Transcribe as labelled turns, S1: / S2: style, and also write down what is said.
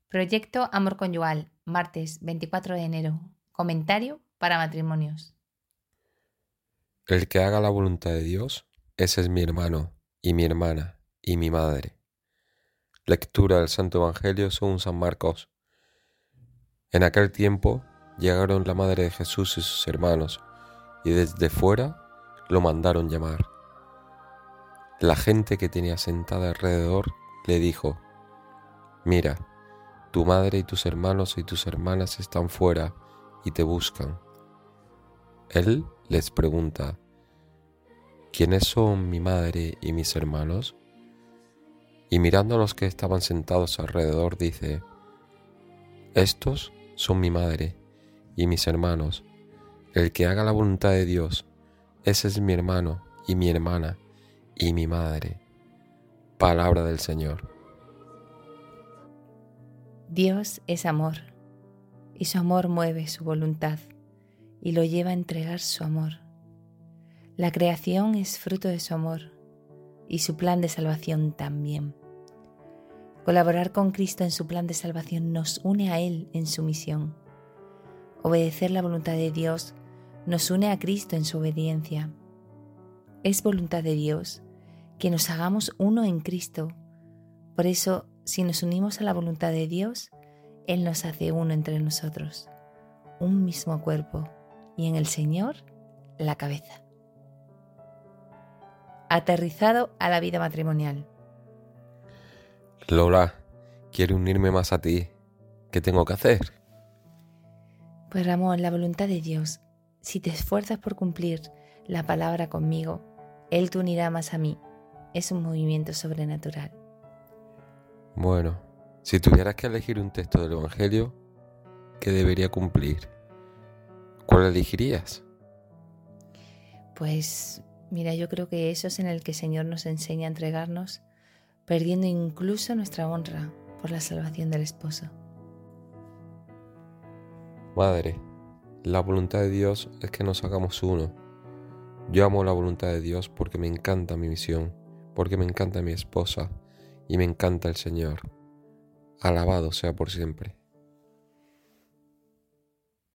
S1: Proyecto Amor Conyugal, martes 24 de enero. Comentario para matrimonios.
S2: El que haga la voluntad de Dios, ese es mi hermano, y mi hermana, y mi madre. Lectura del Santo Evangelio según San Marcos. En aquel tiempo llegaron la madre de Jesús y sus hermanos, y desde fuera lo mandaron llamar. La gente que tenía sentada alrededor le dijo: Mira, tu madre y tus hermanos y tus hermanas están fuera y te buscan. Él les pregunta: ¿Quiénes son mi madre y mis hermanos? Y mirando a los que estaban sentados alrededor dice: Estos son mi madre y mis hermanos. El que haga la voluntad de Dios, ese es mi hermano y mi hermana y mi madre. Palabra del Señor.
S1: Dios es amor, y su amor mueve su voluntad y lo lleva a entregar su amor. La creación es fruto de su amor y su plan de salvación también. Colaborar con Cristo en su plan de salvación nos une a Él en su misión. Obedecer la voluntad de Dios nos une a Cristo en su obediencia. Es voluntad de Dios que nos hagamos uno en Cristo. Por eso, si nos unimos a la voluntad de Dios, Él nos hace uno entre nosotros, un mismo cuerpo, y en el Señor, la cabeza. Aterrizado a la vida matrimonial.
S2: Lola, quiero unirme más a ti. ¿Qué tengo que hacer?
S1: Pues Ramón, la voluntad de Dios, si te esfuerzas por cumplir la palabra conmigo, Él te unirá más a mí. Es un movimiento sobrenatural.
S2: Bueno, si tuvieras que elegir un texto del Evangelio, ¿qué debería cumplir? ¿Cuál elegirías?
S1: Pues mira, yo creo que eso es en el que el Señor nos enseña a entregarnos, perdiendo incluso nuestra honra por la salvación del esposo.
S2: Madre, la voluntad de Dios es que nos hagamos uno. Yo amo la voluntad de Dios porque me encanta mi misión, porque me encanta mi esposa y me encanta el Señor. Alabado sea por siempre.